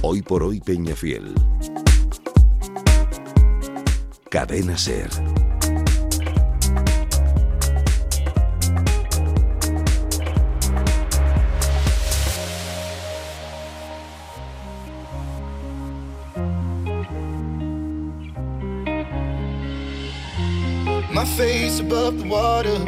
Hoy por hoy Peñafiel. Cadena SER. My face above the water.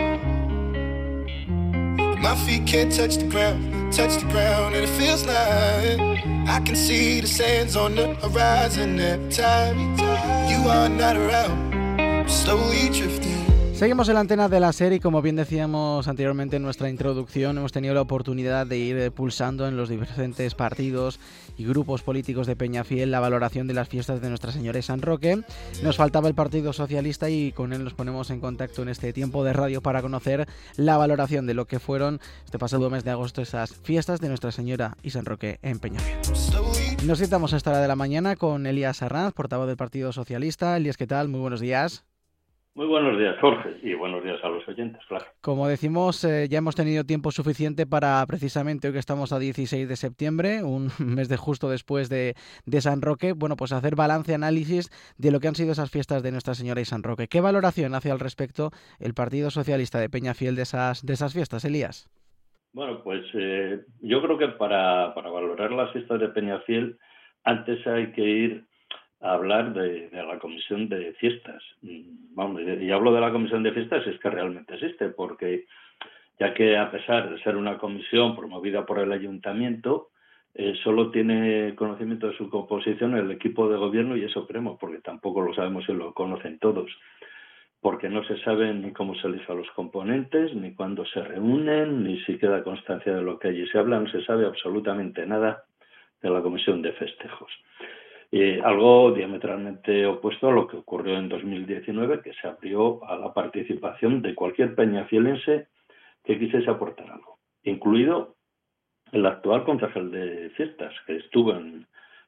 My feet can't touch the ground, and it feels like I can see the sands on the horizon every time you are not around, slowly drifting. Seguimos en la antena de la SER y como bien decíamos anteriormente en nuestra introducción, hemos tenido la oportunidad de ir pulsando en los diferentes partidos y grupos políticos de Peñafiel la valoración de las fiestas de Nuestra Señora y San Roque. Nos faltaba el Partido Socialista y con él nos ponemos en contacto en este tiempo de radio para conocer la valoración de lo que fueron este pasado mes de agosto esas fiestas de Nuestra Señora y San Roque en Peñafiel. Nos citamos a esta hora de la mañana con Elías Arranz, portavoz del Partido Socialista. Elías, ¿qué tal? Muy buenos días. Muy buenos días, Jorge, y buenos días a los oyentes, claro. Como decimos, ya hemos tenido tiempo suficiente para, precisamente hoy que estamos a 16 de septiembre, un mes de justo después de San Roque, bueno, pues hacer balance, análisis de lo que han sido esas fiestas de Nuestra Señora y San Roque. ¿Qué valoración hace al respecto el Partido Socialista de Peñafiel de esas fiestas, Elías? Bueno, pues yo creo que para valorar las fiestas de Peñafiel, antes hay que ir a hablar de la Comisión de Fiestas. Vamos, y hablo de la Comisión de Fiestas es que realmente existe, porque ya que a pesar de ser una comisión promovida por el Ayuntamiento, solo tiene conocimiento de su composición el equipo de gobierno, y eso creemos, porque tampoco lo sabemos si lo conocen todos, porque no se sabe ni cómo se eligen los componentes, ni cuándo se reúnen, ni si queda constancia de lo que allí se habla. No se sabe absolutamente nada de la Comisión de Festejos. Algo diametralmente opuesto a lo que ocurrió en 2019, que se abrió a la participación de cualquier peñafielense que quisiese aportar algo, incluido el actual concejal de fiestas, que estuvo en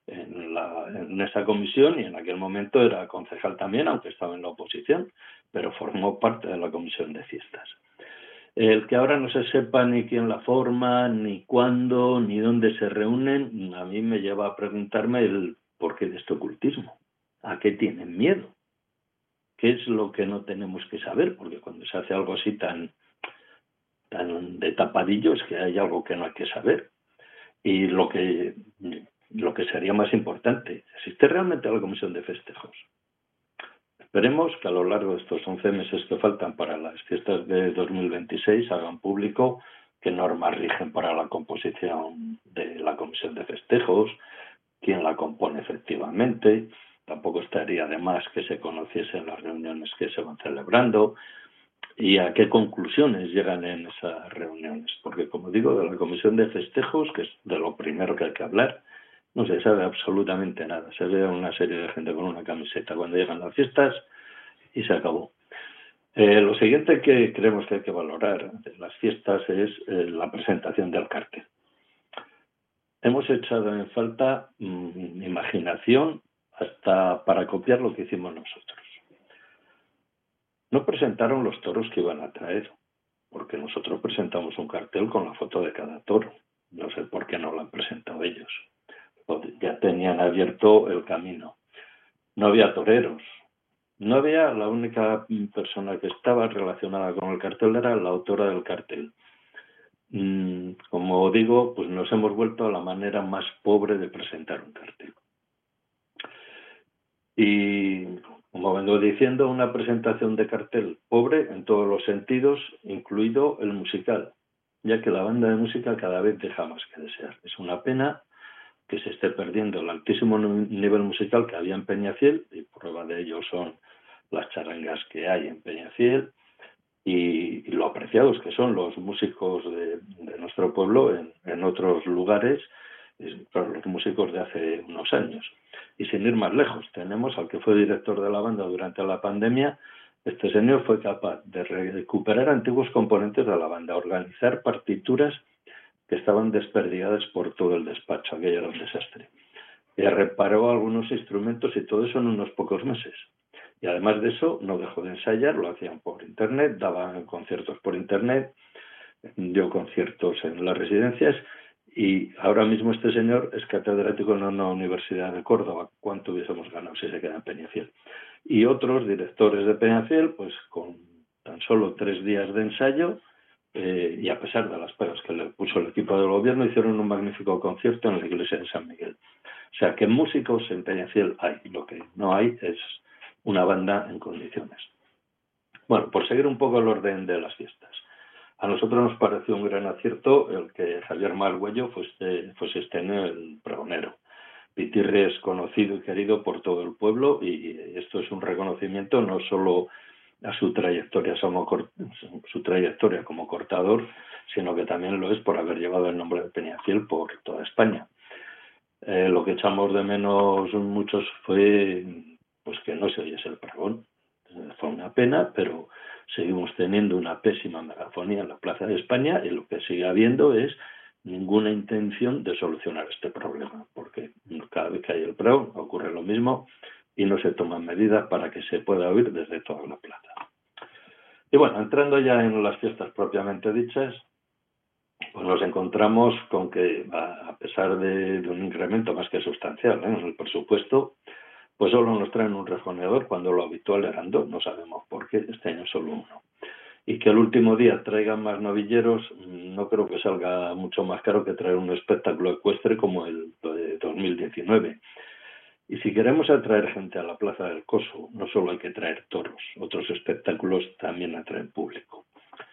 esa comisión y en aquel momento era concejal también, aunque estaba en la oposición, pero formó parte de la Comisión de Fiestas. El que ahora no se sepa ni quién la forma, ni cuándo, ni dónde se reúnen, a mí me lleva a preguntarme el ¿por qué de este ocultismo? ¿A qué tienen miedo? ¿Qué es lo que no tenemos que saber? Porque cuando se hace algo así tan de tapadillo es que hay algo que no hay que saber. Y lo que sería más importante, ¿existe realmente la Comisión de Festejos? Esperemos que a lo largo de estos 11 meses que faltan para las fiestas de 2026 hagan público qué normas rigen para la composición de la Comisión de Festejos, quién la compone efectivamente. Tampoco estaría de más que se conociesen las reuniones que se van celebrando y a qué conclusiones llegan en esas reuniones. Porque, como digo, de la Comisión de Festejos, que es de lo primero que hay que hablar, no se sabe absolutamente nada. Se ve a una serie de gente con una camiseta cuando llegan las fiestas y se acabó. Lo siguiente que creemos que hay que valorar de las fiestas es la presentación del cartel. Hemos echado en falta imaginación hasta para copiar lo que hicimos nosotros. No presentaron los toros que iban a traer, porque nosotros presentamos un cartel con la foto de cada toro. No sé por qué no lo han presentado ellos. Ya tenían abierto el camino. No había toreros. No había, la única persona que estaba relacionada con el cartel era la autora del cartel. Como digo, pues nos hemos vuelto a la manera más pobre de presentar un cartel. Y como vengo diciendo, una presentación de cartel pobre en todos los sentidos, incluido el musical, ya que la banda de música cada vez deja más que desear. Es una pena que se esté perdiendo el altísimo nivel musical que había en Peñafiel, y prueba de ello son las charangas que hay en Peñafiel, y lo apreciados que son los músicos de nuestro pueblo en otros lugares, los músicos de hace unos años. Y sin ir más lejos, tenemos al que fue director de la banda durante la pandemia. Este señor fue capaz de recuperar antiguos componentes de la banda, organizar partituras que estaban desperdigadas por todo el despacho, aquello era un desastre. Y reparó algunos instrumentos y todo eso en unos pocos meses. Y además de eso, no dejó de ensayar, lo hacían por internet, daban conciertos por internet, dio conciertos en las residencias Y ahora mismo este señor es catedrático en una universidad de Córdoba. ¿Cuánto hubiésemos ganado si se queda en Peñafiel? Y otros directores de Peñafiel, pues con tan solo 3 días de ensayo, y a pesar de las pegas que le puso el equipo del gobierno, hicieron un magnífico concierto en la iglesia de San Miguel. O sea que músicos en Peñafiel hay, lo que no hay es una banda en condiciones. Bueno, por seguir un poco el orden de las fiestas. A nosotros nos pareció un gran acierto el que Javier Malgüello fuese este año el pregonero. Pitirre es conocido y querido por todo el pueblo y esto es un reconocimiento no solo a su trayectoria como cortador, sino que también lo es por haber llevado el nombre de Peñafiel por toda España. Lo que echamos de menos muchos fue pues que no se oyese el pregón. Fue una pena, pero seguimos teniendo una pésima megafonía en la Plaza de España y lo que sigue habiendo es ninguna intención de solucionar este problema, porque cada vez que hay el pregón ocurre lo mismo y no se toman medidas para que se pueda oír desde toda la plaza. Y bueno, entrando ya en las fiestas propiamente dichas, pues nos encontramos con que a pesar de un incremento más que sustancial en el presupuesto, pues solo nos traen un rejoneador cuando lo habitual eran 2, no sabemos por qué, este año solo 1. Y que el último día traigan más novilleros, no creo que salga mucho más caro que traer un espectáculo ecuestre como el de 2019. Y si queremos atraer gente a la Plaza del Coso, no solo hay que traer toros, otros espectáculos también atraen público.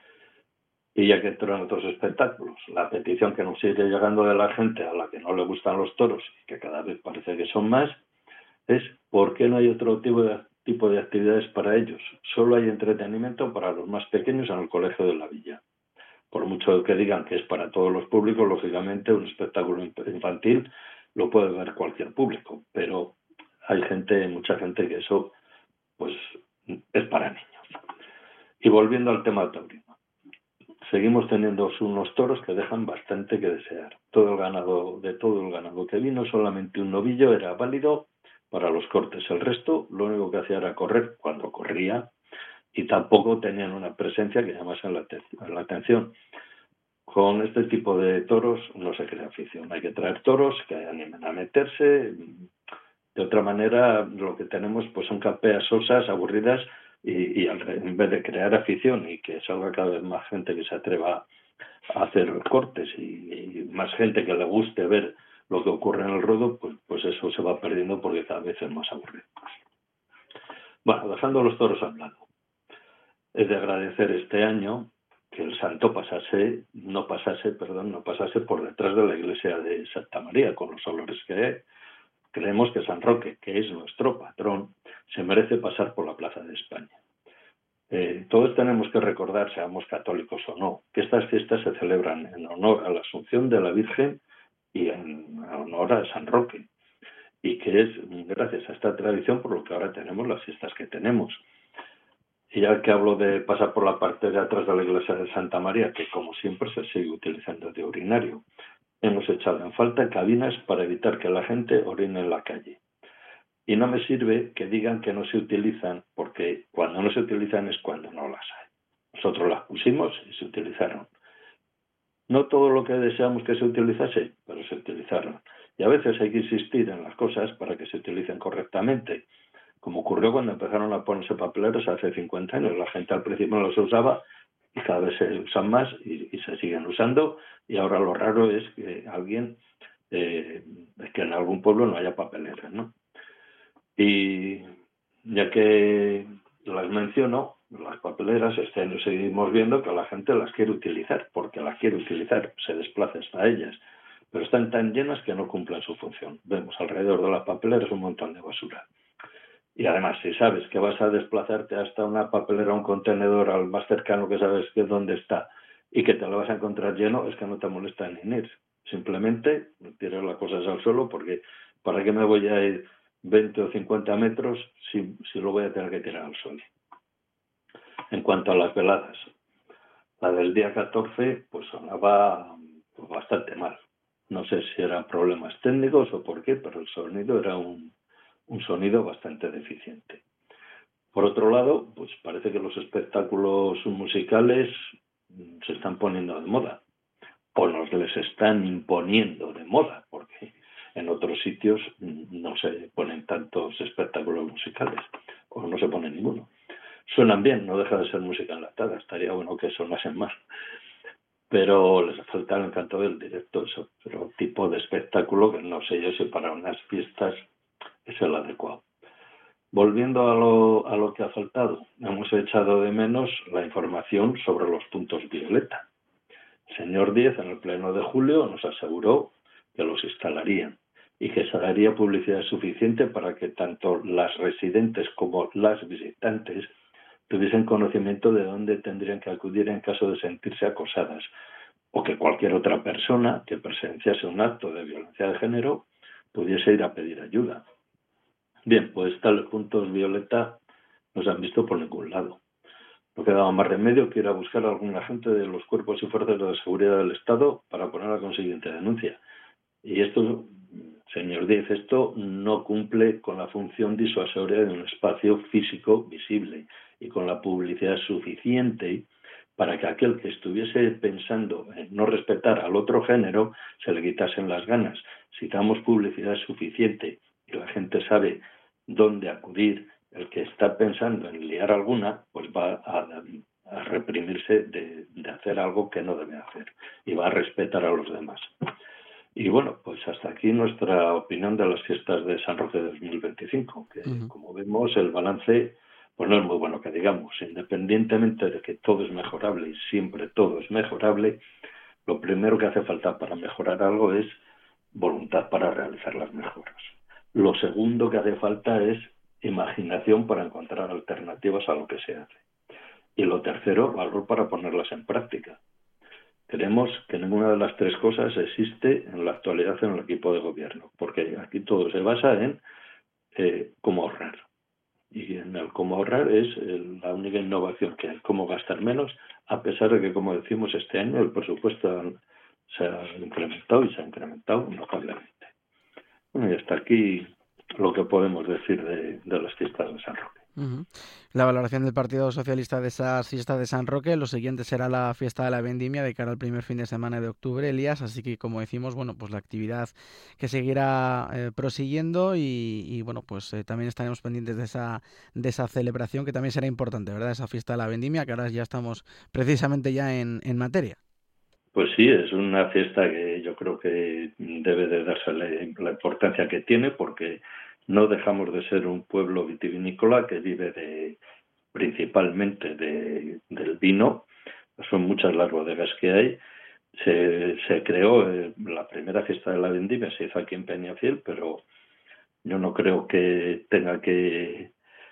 Y ya que traen otros espectáculos, la petición que nos sigue llegando de la gente a la que no le gustan los toros, y que cada vez parece que son más, es ¿por qué no hay otro tipo de actividades para ellos? Solo hay entretenimiento para los más pequeños en el colegio de la villa. Por mucho que digan que es para todos los públicos, lógicamente un espectáculo infantil lo puede ver cualquier público, pero hay mucha gente que eso pues es para niños. Y volviendo al tema taurino, seguimos teniendo unos toros que dejan bastante que desear. Todo el ganado que vino, solamente un novillo era válido para los cortes. El resto, lo único que hacía era correr cuando corría y tampoco tenían una presencia que llamase la atención. Con este tipo de toros no se crea afición. Hay que traer toros que animen a meterse. De otra manera, lo que tenemos pues son capeas sosas, aburridas y en vez de crear afición y que salga cada vez más gente que se atreva a hacer cortes y más gente que le guste ver lo que ocurre en el ruedo, pues eso se va perdiendo porque cada vez es más aburrido. Bueno, dejando los toros a un lado, es de agradecer este año que el santo no pasase por detrás de la iglesia de Santa María, con los olores que hay. Creemos que San Roque, que es nuestro patrón, se merece pasar por la Plaza de España. Todos tenemos que recordar, seamos católicos o no, que estas fiestas se celebran en honor a la Asunción de la Virgen y en honor a San Roque, y que es gracias a esta tradición por lo que ahora tenemos las fiestas que tenemos. Y ya que hablo de pasar por la parte de atrás de la iglesia de Santa María, que como siempre se sigue utilizando de urinario, hemos echado en falta cabinas para evitar que la gente orine en la calle. Y no me sirve que digan que no se utilizan, porque cuando no se utilizan es cuando no las hay. Nosotros las pusimos y se utilizaron. No todo lo que deseamos que se utilizase, pero se utilizaron. Y a veces hay que insistir en las cosas para que se utilicen correctamente. Como ocurrió cuando empezaron a ponerse papeleros hace 50 años. La gente al principio no los usaba y cada vez se usan más y se siguen usando. Y ahora lo raro es que es que en algún pueblo no haya papeleras, ¿no? Y ya que las menciono, las papeleras, este año seguimos viendo que la gente las quiere utilizar, porque las quiere utilizar, se desplaza hasta ellas, pero están tan llenas que no cumplen su función. Vemos alrededor de las papeleras un montón de basura. Y además, si sabes que vas a desplazarte hasta una papelera, un contenedor, al más cercano que sabes que es dónde está, y que te lo vas a encontrar lleno, es que no te molesta ni ir. Simplemente tiras las cosas al suelo, porque ¿para qué me voy a ir 20 o 50 metros si lo voy a tener que tirar al suelo? En cuanto a las veladas, la del día 14 pues sonaba bastante mal. No sé si eran problemas técnicos o por qué, pero el sonido era un sonido bastante deficiente. Por otro lado, pues parece que los espectáculos musicales se están poniendo de moda. o nos les están imponiendo de moda, porque en otros sitios no se ponen tantos espectáculos musicales, o no se pone ninguno. Suenan bien, no deja de ser música enlatada, estaría bueno que sonasen más. Pero les falta el encanto del directo, eso, otro tipo de espectáculo que no sé yo si para unas fiestas es el adecuado. Volviendo a lo que ha faltado, hemos echado de menos la información sobre los puntos violeta. El señor Díez en el pleno de julio nos aseguró que los instalarían y que se daría publicidad suficiente para que tanto las residentes como las visitantes tuviesen conocimiento de dónde tendrían que acudir en caso de sentirse acosadas, o que cualquier otra persona que presenciase un acto de violencia de género pudiese ir a pedir ayuda. Bien, pues tales puntos violeta no se han visto por ningún lado. No quedaba más remedio que ir a buscar a algún agente de los cuerpos y fuerzas de seguridad del Estado para poner la consiguiente denuncia. Y esto, señor Díez, esto no cumple con la función disuasoria de un espacio físico visible y con la publicidad suficiente para que aquel que estuviese pensando en no respetar al otro género se le quitasen las ganas. Si damos publicidad suficiente y la gente sabe dónde acudir, el que está pensando en liar alguna, pues va a reprimirse de hacer algo que no debe hacer y va a respetar a los demás. Y bueno, pues hasta aquí nuestra opinión de las fiestas de San Roque 2025, que como vemos el balance pues no es muy bueno que digamos. Independientemente de que todo es mejorable y siempre todo es mejorable, lo primero que hace falta para mejorar algo es voluntad para realizar las mejoras. Lo segundo que hace falta es imaginación para encontrar alternativas a lo que se hace. Y lo tercero, valor para ponerlas en práctica. Creemos que ninguna de las tres cosas existe en la actualidad en el equipo de gobierno, porque aquí todo se basa en cómo ahorrar. Y en el cómo ahorrar es la única innovación que hay, cómo gastar menos, a pesar de que, como decimos, este año el presupuesto se ha incrementado notablemente. Bueno, y hasta aquí lo que podemos decir de las fiestas de San Roque. La valoración del Partido Socialista de esas fiestas de San Roque, lo siguiente será la fiesta de la vendimia de cara al primer fin de semana de octubre, Elías, así que como decimos, bueno, pues la actividad que seguirá prosiguiendo y bueno, pues también estaremos pendientes de esa celebración que también será importante, ¿verdad? Esa fiesta de la vendimia, que ahora ya estamos precisamente ya en materia. Pues sí, es una fiesta que yo creo que debe de dársele la importancia que tiene, porque no dejamos de ser un pueblo vitivinícola que vive principalmente del vino. Son muchas las bodegas que hay. Se creó la primera fiesta de la vendimia, se hizo aquí en Peñafiel, pero yo no creo que tenga que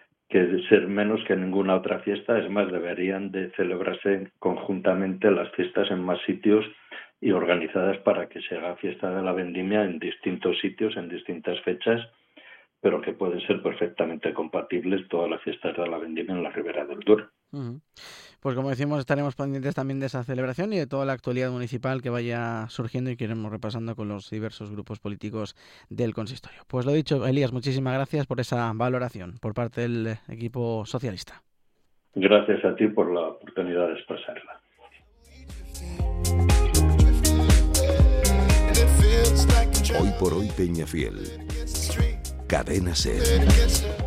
ser menos que ninguna otra fiesta. Es más, deberían de celebrarse conjuntamente las fiestas en más sitios y organizadas para que se haga fiesta de la vendimia en distintos sitios, en distintas fechas, pero que pueden ser perfectamente compatibles todas las fiestas de la vendimia en la Ribera del Duero. Pues como decimos, estaremos pendientes también de esa celebración y de toda la actualidad municipal que vaya surgiendo y que iremos repasando con los diversos grupos políticos del consistorio. Pues lo dicho, Elías, muchísimas gracias por esa valoración por parte del equipo socialista. Gracias a ti por la oportunidad de expresarla. Hoy por hoy Peñafiel. Cadena SER.